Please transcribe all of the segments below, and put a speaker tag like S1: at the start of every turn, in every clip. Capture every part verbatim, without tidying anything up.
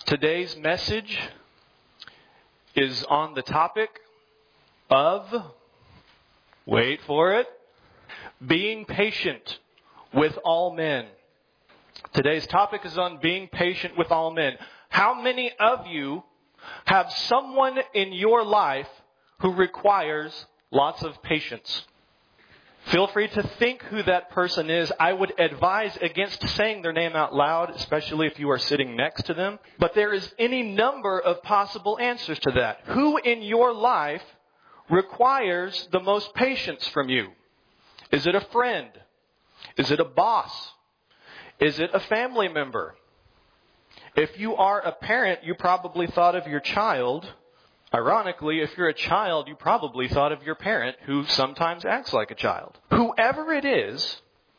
S1: Today's message is on the topic of, wait for it, being patient with all men. Today's topic is on being patient with all men. How many of you have someone in your life who requires lots of patience? Feel free to think who that person is. I would advise against saying their name out loud, especially if you are sitting next to them. But there is any number of possible answers to that. Who in your life requires the most patience from you? Is it a friend? Is it a boss? Is it a family member? If you are a parent, you probably thought of your child. Ironically, if you're a child, you probably thought of your parent who sometimes acts like a child. Whoever it is,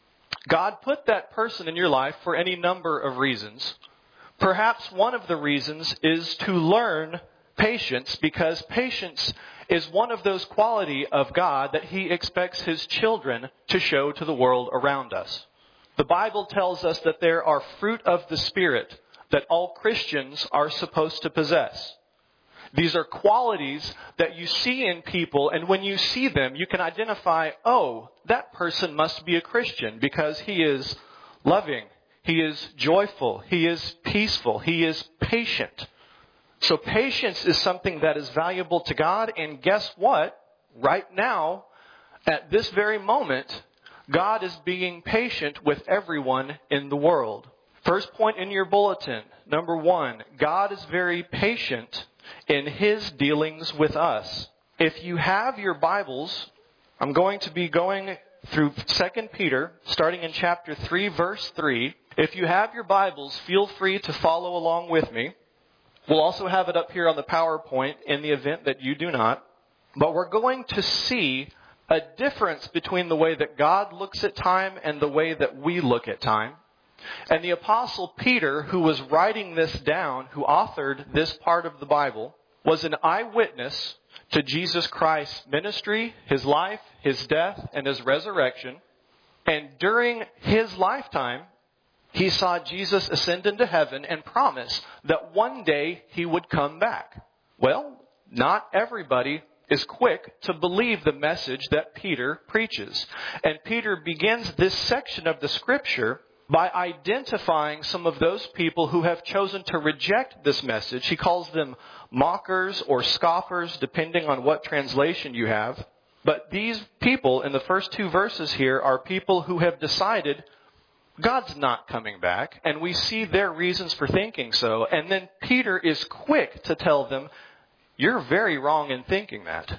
S1: God put that person in your life for any number of reasons. Perhaps one of the reasons is to learn patience, because patience is one of those qualities of God that He expects His children to show to the world around us. The Bible tells us that there are fruit of the Spirit that all Christians are supposed to possess. These are qualities that you see in people, and when you see them, you can identify, oh, that person must be a Christian because he is loving, he is joyful, he is peaceful, he is patient. So patience is something that is valuable to God, and guess what? Right now, at this very moment, God is being patient with everyone in the world. First point in your bulletin, number one, God is very patient in His dealings with us. If you have your Bibles, I'm going to be going through Second Peter, starting in chapter three, verse three. If you have your Bibles, feel free to follow along with me. We'll also have it up here on the PowerPoint in the event that you do not. But we're going to see a difference between the way that God looks at time and the way that we look at time. And the Apostle Peter, who was writing this down, who authored this part of the Bible, was an eyewitness to Jesus Christ's ministry, His life, His death, and His resurrection. And during His lifetime, he saw Jesus ascend into heaven and promise that one day He would come back. Well, not everybody is quick to believe the message that Peter preaches. And Peter begins this section of the Scripture by identifying some of those people who have chosen to reject this message. He calls them mockers or scoffers, depending on what translation you have. But these people in the first two verses here are people who have decided God's not coming back, and we see their reasons for thinking so. And then Peter is quick to tell them, you're very wrong in thinking that.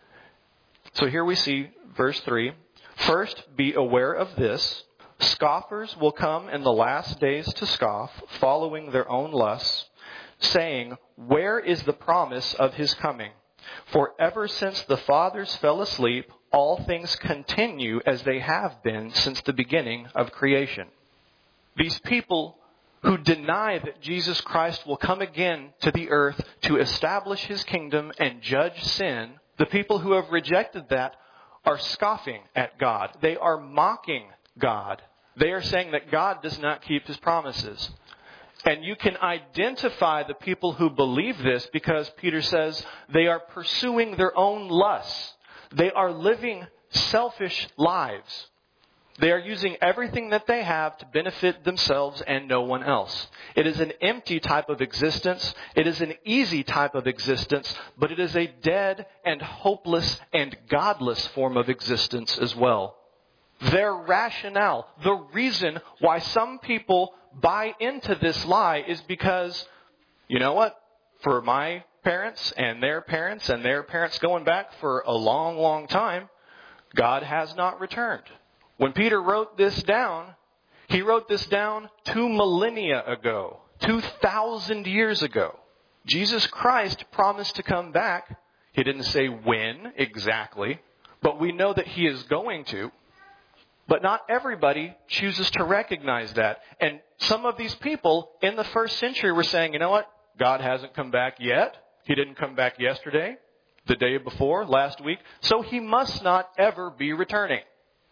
S1: So here we see verse three. First, be aware of this. Scoffers will come in the last days to scoff, following their own lusts, saying, where is the promise of His coming? For ever since the fathers fell asleep, all things continue as they have been since the beginning of creation. These people who deny that Jesus Christ will come again to the earth to establish His kingdom and judge sin, the people who have rejected that are scoffing at God. They are mocking God. They are saying that God does not keep His promises. And you can identify the people who believe this because Peter says they are pursuing their own lusts. They are living selfish lives. They are using everything that they have to benefit themselves and no one else. It is an empty type of existence. It is an easy type of existence, but it is a dead and hopeless and godless form of existence as well. Their rationale, the reason why some people buy into this lie is because, you know what? For my parents and their parents and their parents going back for a long, long time, God has not returned. When Peter wrote this down, he wrote this down two millennia ago, two thousand years ago. Jesus Christ promised to come back. He didn't say when exactly, but we know that He is going to. But not everybody chooses to recognize that. And some of these people in the first century were saying, you know what? God hasn't come back yet. He didn't come back yesterday, the day before, last week. So He must not ever be returning.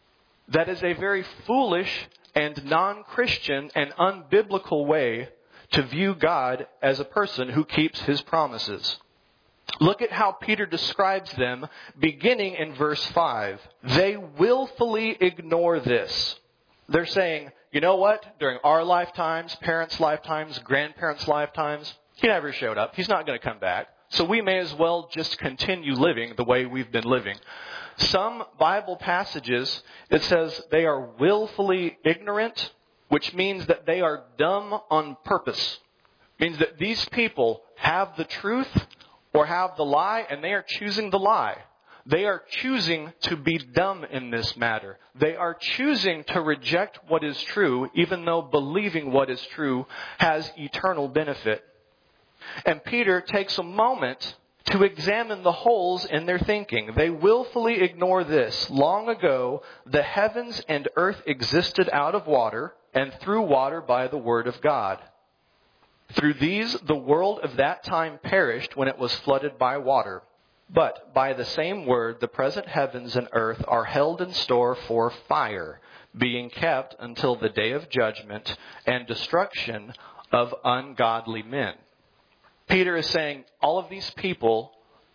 S1: That is a very foolish and non-Christian and unbiblical way to view God as a person who keeps his promises. Look at how Peter describes them beginning in verse five. They willfully ignore this. They're saying, you know what? During our lifetimes, parents' lifetimes, grandparents' lifetimes, he never showed up. He's not going to come back. So we may as well just continue living the way we've been living. Some Bible passages, it says they are willfully ignorant, which means that they are dumb on purpose. It means that these people have the truth or have the lie, and they are choosing the lie. They are choosing to be dumb in this matter. They are choosing to reject what is true, even though believing what is true has eternal benefit. And Peter takes a moment to examine the holes in their thinking. They willfully ignore this. Long ago, the heavens and earth existed out of water and through water by the word of God. Through these, the world of that time perished when it was flooded by water. But by the same word, the present heavens and earth are held in store for fire, being kept until the day of judgment and destruction of ungodly men. Peter is saying all of these people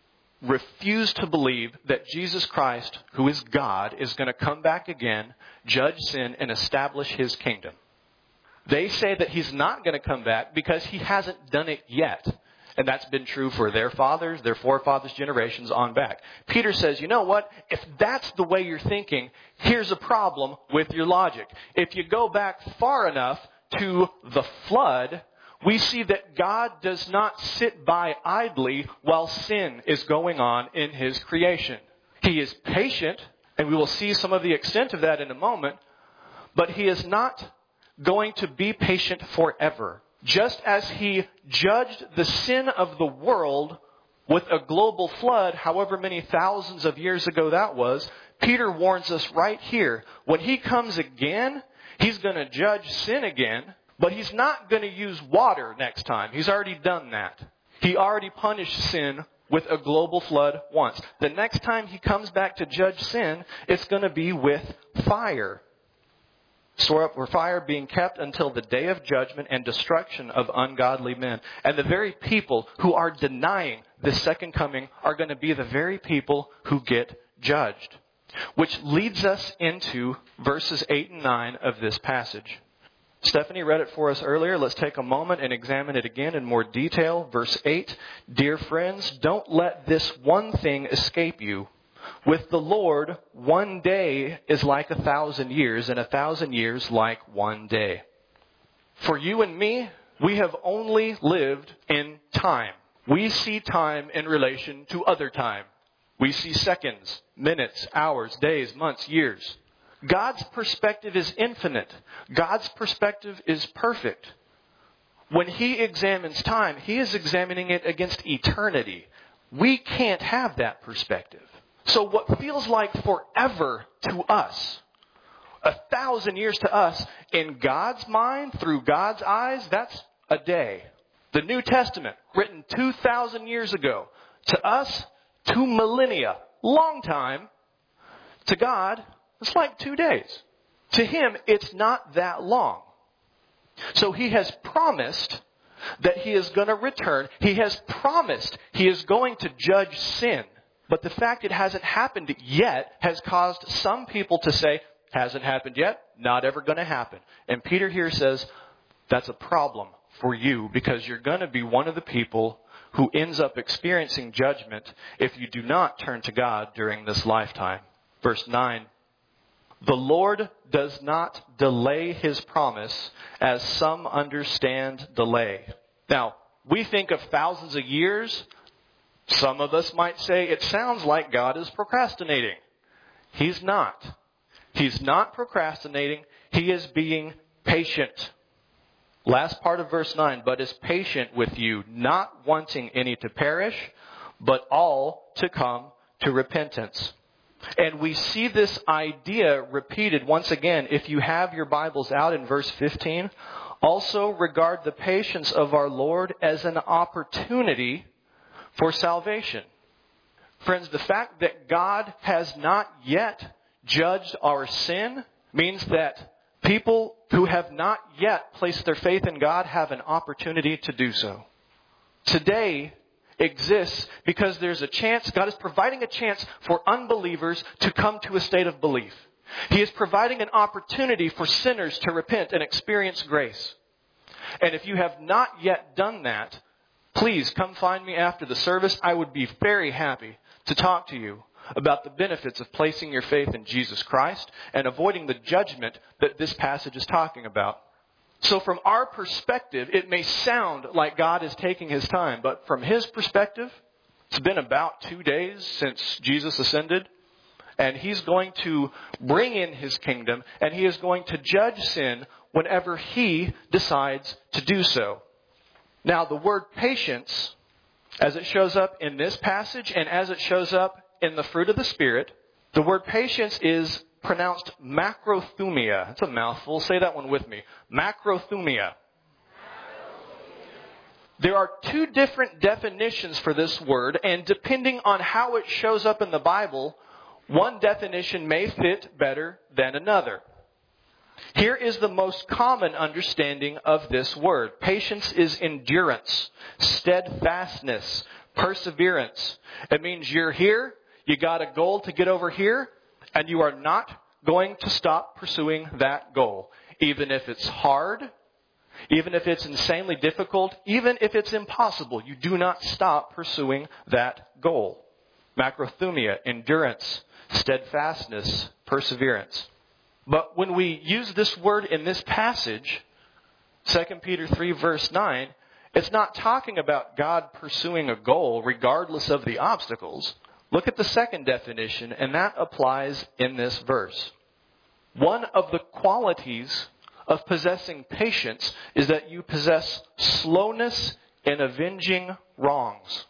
S1: refuse to believe that Jesus Christ, who is God, is going to come back again, judge sin, and establish his kingdom. They say that he's not going to come back because he hasn't done it yet. And that's been true for their fathers, their forefathers, generations on back. Peter says, you know what? If that's the way you're thinking, here's a problem with your logic. If you go back far enough to the flood, we see that God does not sit by idly while sin is going on in his creation. He is patient, and we will see some of the extent of that in a moment, but he is not going to be patient forever. Just as he judged the sin of the world with a global flood, however many thousands of years ago that was, Peter warns us right here. When he comes again, he's going to judge sin again, but he's not going to use water next time. He's already done that. He already punished sin with a global flood once. The next time he comes back to judge sin, it's going to be with fire. Store up for fire, being kept until the day of judgment and destruction of ungodly men. And the very people who are denying the second coming are going to be the very people who get judged. Which leads us into verses eight and nine of this passage. Stephanie read it for us earlier. Let's take a moment and examine it again in more detail. Verse eight, dear friends, don't let this one thing escape you. With the Lord, one day is like a thousand years, and a thousand years like one day. For you and me, we have only lived in time. We see time in relation to other time. We see seconds, minutes, hours, days, months, years. God's perspective is infinite. God's perspective is perfect. When he examines time, he is examining it against eternity. We can't have that perspective. So what feels like forever to us, a thousand years to us, in God's mind, through God's eyes, that's a day. The New Testament, written two thousand years ago, to us, two millennia, long time. To God, it's like two days. To him, it's not that long. So he has promised that he is going to return. He has promised he is going to judge sin. But the fact it hasn't happened yet has caused some people to say, hasn't happened yet, not ever going to happen. And Peter here says, that's a problem for you because you're going to be one of the people who ends up experiencing judgment if you do not turn to God during this lifetime. Verse nine, the Lord does not delay his promise as some understand delay. Now, we think of thousands of years. Some of us might say it sounds like God is procrastinating. He's not. He's not procrastinating. He is being patient. Last part of verse nine, but is patient with you, not wanting any to perish, but all to come to repentance. And we see this idea repeated once again. If you have your Bibles out in verse fifteen, also regard the patience of our Lord as an opportunity for salvation. Friends, the fact that God has not yet judged our sin means that people who have not yet placed their faith in God have an opportunity to do so. Today exists because there's a chance, God is providing a chance for unbelievers to come to a state of belief. He is providing an opportunity for sinners to repent and experience grace. And if you have not yet done that, please come find me after the service. I would be very happy to talk to you about the benefits of placing your faith in Jesus Christ and avoiding the judgment that this passage is talking about. So from our perspective, it may sound like God is taking His time, but from His perspective, it's been about two days since Jesus ascended, and He's going to bring in His kingdom, and He is going to judge sin whenever He decides to do so. Now, the word patience, as it shows up in this passage and as it shows up in the fruit of the Spirit, the word patience is pronounced macrothumia. It's a mouthful. Say that one with me. Macrothumia. There are two different definitions for this word, and depending on how it shows up in the Bible, one definition may fit better than another. Here is the most common understanding of this word. Patience is endurance, steadfastness, perseverance. It means you're here, you got a goal to get over here, and you are not going to stop pursuing that goal. Even if it's hard, even if it's insanely difficult, even if it's impossible, you do not stop pursuing that goal. Macrothumia, endurance, steadfastness, perseverance. But when we use this word in this passage, Second Peter three verse nine, it's not talking about God pursuing a goal regardless of the obstacles. Look at the second definition, and that applies in this verse. One of the qualities of possessing patience is that you possess slowness in avenging wrongs.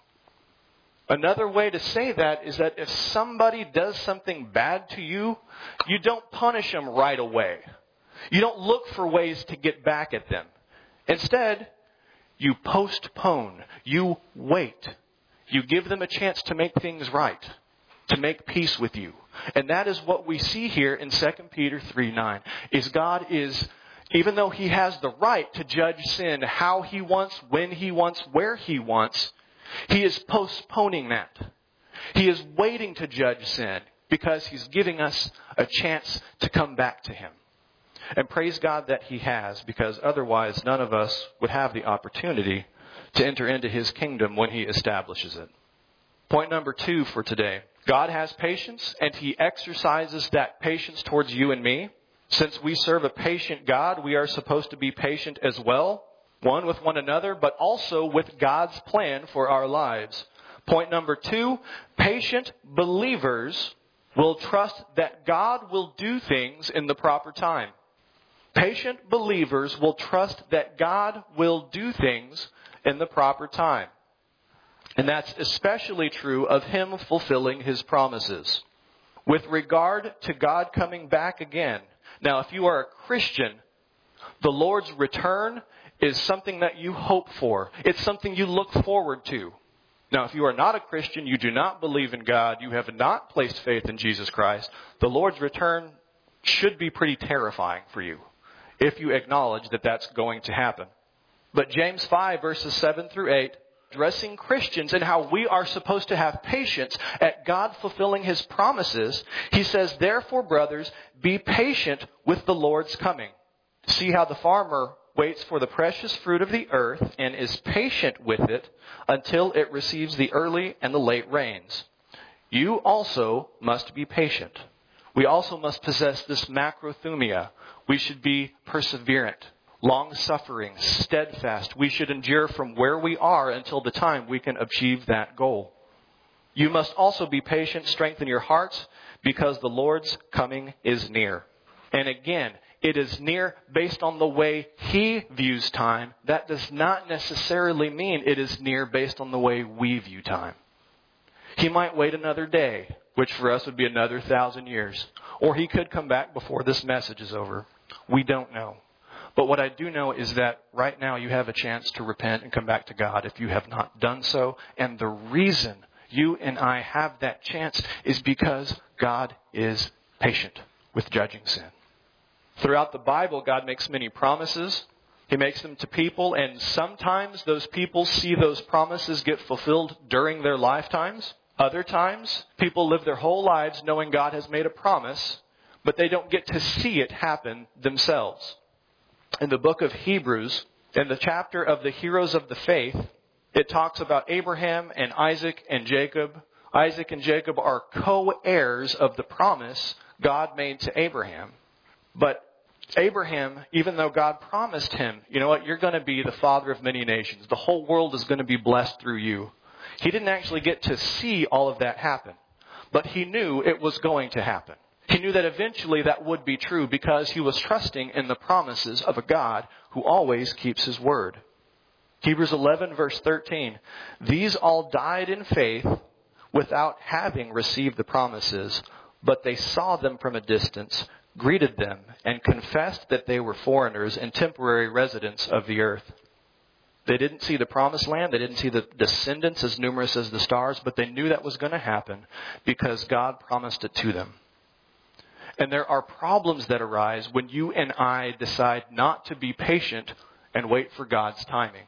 S1: Another way to say that is that if somebody does something bad to you, you don't punish them right away. You don't look for ways to get back at them. Instead, you postpone. You wait. You give them a chance to make things right, to make peace with you. And that is what we see here in Second Peter three nine, is God is, even though He has the right to judge sin how He wants, when He wants, where He wants, He is postponing that. He is waiting to judge sin because He's giving us a chance to come back to Him. And praise God that He has, because otherwise none of us would have the opportunity to enter into His kingdom when He establishes it. Point number two for today. God has patience, and He exercises that patience towards you and me. Since we serve a patient God, we are supposed to be patient as well. One with one another, but also with God's plan for our lives. Point number two, patient believers will trust that God will do things in the proper time. Patient believers will trust that God will do things in the proper time. And that's especially true of Him fulfilling His promises. With regard to God coming back again. Now, if you are a Christian, the Lord's return is something that you hope for. It's something you look forward to. Now, if you are not a Christian, you do not believe in God, you have not placed faith in Jesus Christ, the Lord's return should be pretty terrifying for you, if you acknowledge that that's going to happen. But James five verses seven through eight, addressing Christians and how we are supposed to have patience at God fulfilling His promises, he says, "Therefore, brothers, be patient with the Lord's coming. See how the farmer waits for the precious fruit of the earth and is patient with it until it receives the early and the late rains. You also must be patient." We also must possess this macrothumia. We should be perseverant, long-suffering, steadfast. We should endure from where we are until the time we can achieve that goal. You must also be patient, strengthen your hearts, because the Lord's coming is near. And again, it is near based on the way He views time. That does not necessarily mean it is near based on the way we view time. He might wait another day, which for us would be another thousand years. Or He could come back before this message is over. We don't know. But what I do know is that right now you have a chance to repent and come back to God if you have not done so. And the reason you and I have that chance is because God is patient with judging sin. Throughout the Bible, God makes many promises. He makes them to people, and sometimes those people see those promises get fulfilled during their lifetimes. Other times, people live their whole lives knowing God has made a promise, but they don't get to see it happen themselves. In the book of Hebrews, in the chapter of the heroes of the faith, it talks about Abraham and Isaac and Jacob. Isaac and Jacob are co-heirs of the promise God made to Abraham. But Abraham, even though God promised him, you know what, you're going to be the father of many nations. The whole world is going to be blessed through you. He didn't actually get to see all of that happen. But he knew it was going to happen. He knew that eventually that would be true because he was trusting in the promises of a God who always keeps his word. Hebrews eleven verse thirteen. These all died in faith without having received the promises, but they saw them from a distance, greeted them, and confessed that they were foreigners and temporary residents of the earth. They didn't see the promised land. They didn't see the descendants as numerous as the stars, but they knew that was going to happen because God promised it to them. And there are problems that arise when you and I decide not to be patient and wait for God's timing.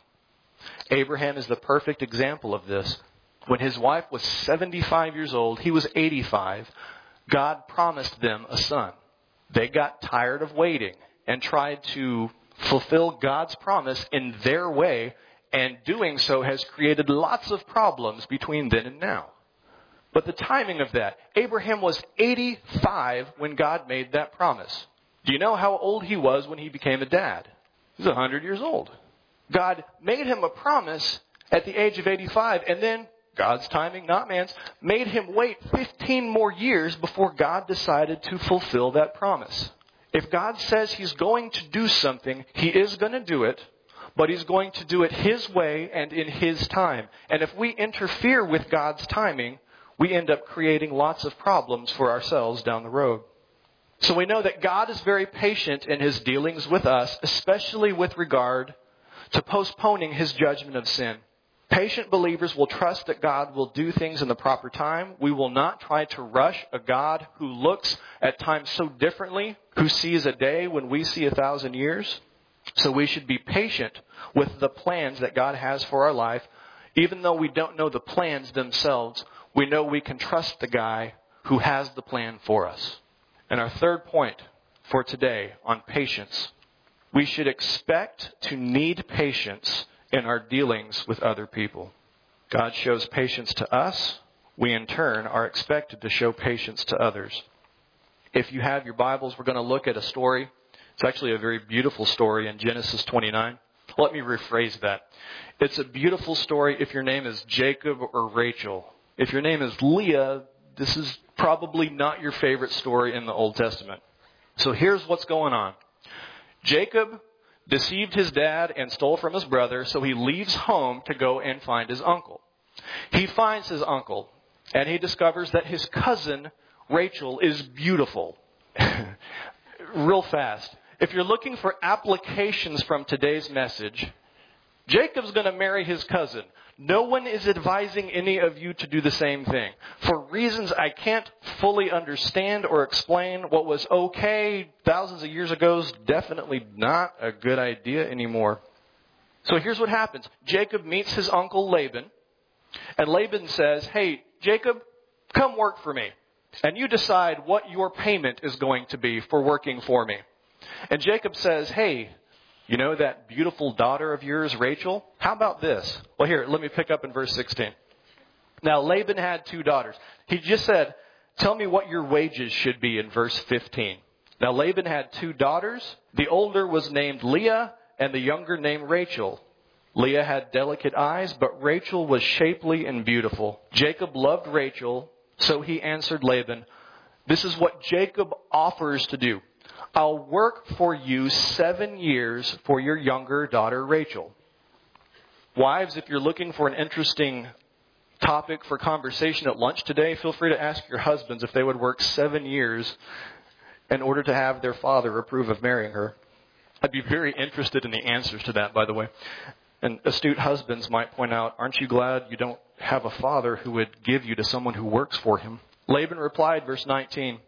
S1: Abraham is the perfect example of this. When his wife was seventy-five years old, he was eighty-five. God promised them a son. They got tired of waiting and tried to fulfill God's promise in their way, and doing so has created lots of problems between then and now. But the timing of that, Abraham was eighty-five when God made that promise. Do you know how old he was when he became a dad? He was one hundred years old. God made him a promise at the age of eighty-five, and then God's timing, not man's, made him wait fifteen more years before God decided to fulfill that promise. If God says he's going to do something, he is going to do it, but he's going to do it his way and in his time. And if we interfere with God's timing, we end up creating lots of problems for ourselves down the road. So we know that God is very patient in his dealings with us, especially with regard to postponing his judgment of sin. Patient believers will trust that God will do things in the proper time. We will not try to rush a God who looks at time so differently, who sees a day when we see a thousand years. So we should be patient with the plans that God has for our life. Even though we don't know the plans themselves, we know we can trust the guy who has the plan for us. And our third point for today on patience. We should expect to need patience in our dealings with other people. God shows patience to us. We in turn are expected to show patience to others. If you have your Bibles, we're going to look at a story. It's actually a very beautiful story in Genesis twenty-nine. Let me rephrase that. It's a beautiful story if your name is Jacob or Rachel. If your name is Leah, this is probably not your favorite story in the Old Testament. So here's what's going on. Jacob deceived his dad and stole from his brother, so he leaves home to go and find his uncle. He finds his uncle, and he discovers that his cousin, Rachel, is beautiful. Real fast. If you're looking for applications from today's message, Jacob's going to marry his cousin. No one is advising any of you to do the same thing. For reasons I can't fully understand or explain, what was okay thousands of years ago is definitely not a good idea anymore. So here's what happens. Jacob meets his uncle Laban, and Laban says, hey, Jacob, come work for me. And you decide what your payment is going to be for working for me. And Jacob says, hey, you know that beautiful daughter of yours, Rachel? How about this? Well, here, let me pick up in verse sixteen. Now, Laban had two daughters. He just said, tell me what your wages should be in verse fifteen. Now, Laban had two daughters. The older was named Leah, and the younger named Rachel. Leah had delicate eyes, but Rachel was shapely and beautiful. Jacob loved Rachel, so he answered Laban, this is what Jacob offers to do. I'll work for you seven years for your younger daughter, Rachel. Wives, if you're looking for an interesting topic for conversation at lunch today, feel free to ask your husbands if they would work seven years in order to have their father approve of marrying her. I'd be very interested in the answers to that, by the way. And astute husbands might point out, aren't you glad you don't have a father who would give you to someone who works for him? Laban replied, verse nineteen,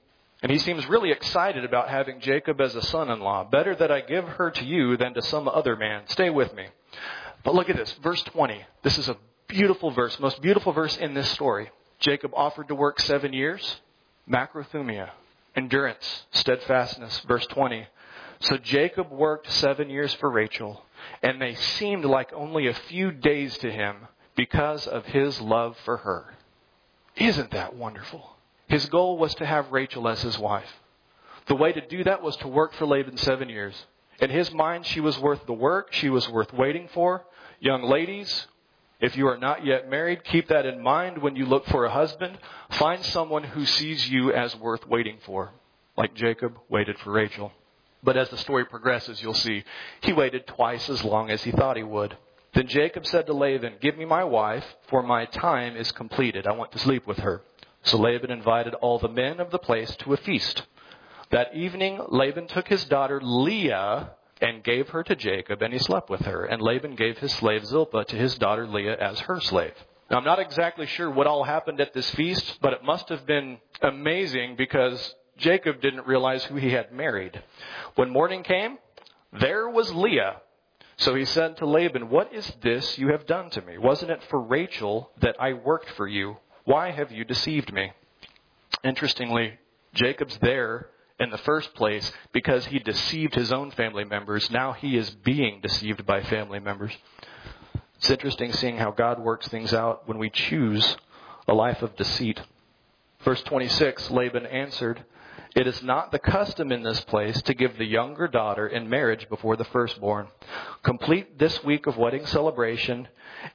S1: And he seems really excited about having Jacob as a son-in-law. Better that I give her to you than to some other man. Stay with me. But look at this, verse twenty. This is a beautiful verse, most beautiful verse in this story. Jacob offered to work seven years. Macrothumia, endurance, steadfastness. Verse twenty. So Jacob worked seven years for Rachel, and they seemed like only a few days to him because of his love for her. Isn't that wonderful? His goal was to have Rachel as his wife. The way to do that was to work for Laban seven years. In his mind, she was worth the work. She was worth waiting for. Young ladies, if you are not yet married, keep that in mind when you look for a husband. Find someone who sees you as worth waiting for, like Jacob waited for Rachel. But as the story progresses, you'll see he waited twice as long as he thought he would. Then Jacob said to Laban, give me my wife, for my time is completed. I want to sleep with her. So Laban invited all the men of the place to a feast. That evening, Laban took his daughter Leah and gave her to Jacob, and he slept with her. And Laban gave his slave Zilpah to his daughter Leah as her slave. Now, I'm not exactly sure what all happened at this feast, but it must have been amazing because Jacob didn't realize who he had married. When morning came, there was Leah. So he said to Laban, what is this you have done to me? Wasn't it for Rachel that I worked for you? Why have you deceived me? Interestingly, Jacob's there in the first place because he deceived his own family members. Now he is being deceived by family members. It's interesting seeing how God works things out when we choose a life of deceit. Verse twenty-six, Laban answered, it is not the custom in this place to give the younger daughter in marriage before the firstborn. Complete this week of wedding celebration.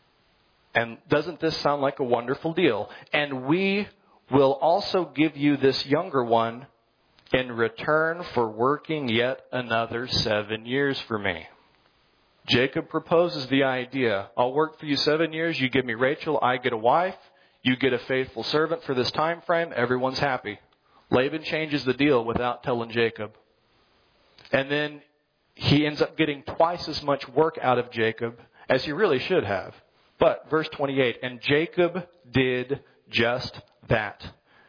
S1: And doesn't this sound like a wonderful deal? And we will also give you this younger one in return for working yet another seven years for me. Jacob proposes the idea. I'll work for you seven years. You give me Rachel. I get a wife. You get a faithful servant for this time frame. Everyone's happy. Laban changes the deal without telling Jacob. And then he ends up getting twice as much work out of Jacob as he really should have. But verse twenty-eight, and Jacob did just that.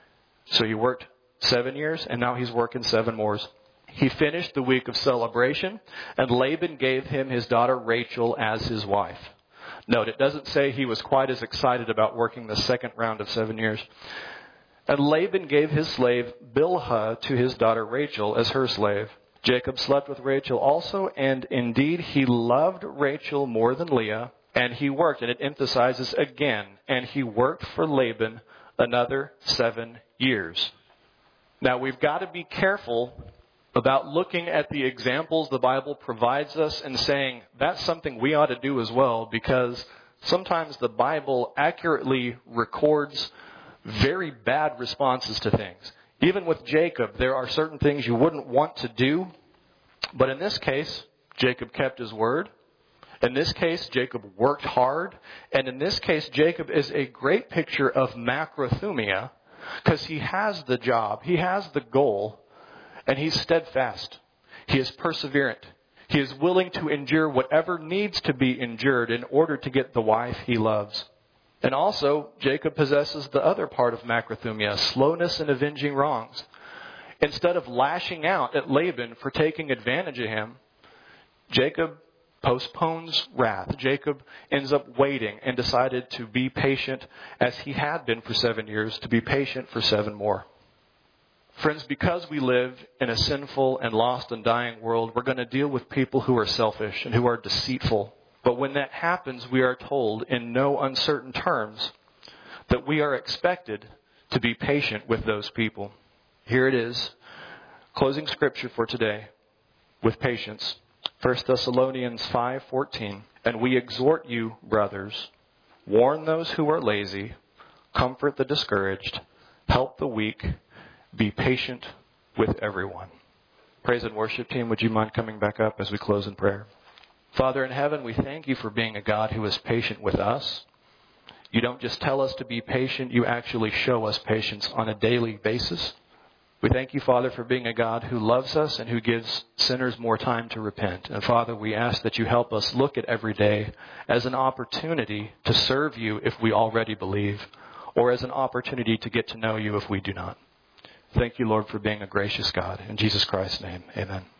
S1: So he worked seven years, and now he's working seven more. He finished the week of celebration, and Laban gave him his daughter Rachel as his wife. Note, it doesn't say he was quite as excited about working the second round of seven years. And Laban gave his slave Bilhah to his daughter Rachel as her slave. Jacob slept with Rachel also, and indeed he loved Rachel more than Leah. And he worked, and it emphasizes again, and he worked for Laban another seven years. Now, we've got to be careful about looking at the examples the Bible provides us and saying, that's something we ought to do as well, because sometimes the Bible accurately records very bad responses to things. Even with Jacob, there are certain things you wouldn't want to do, but in this case, Jacob kept his word. In this case, Jacob worked hard. And in this case, Jacob is a great picture of macrothumia because he has the job, he has the goal, and he's steadfast. He is perseverant. He is willing to endure whatever needs to be endured in order to get the wife he loves. And also, Jacob possesses the other part of macrothumia, slowness in avenging wrongs. Instead of lashing out at Laban for taking advantage of him, Jacob postpones wrath. Jacob ends up waiting and decided to be patient as he had been for seven years, to be patient for seven more. Friends, because we live in a sinful and lost and dying world, we're going to deal with people who are selfish and who are deceitful. But when that happens, we are told in no uncertain terms that we are expected to be patient with those people. Here it is, closing scripture for today with patience. First Thessalonians five fourteen, and we exhort you, brothers, warn those who are lazy, comfort the discouraged, help the weak, be patient with everyone. Praise and worship team, would you mind coming back up as we close in prayer? Father in heaven, we thank you for being a God who is patient with us. You don't just tell us to be patient, you actually show us patience on a daily basis. We thank you, Father, for being a God who loves us and who gives sinners more time to repent. And Father, we ask that you help us look at every day as an opportunity to serve you if we already believe, or as an opportunity to get to know you if we do not. Thank you, Lord, for being a gracious God. In Jesus Christ's name, amen.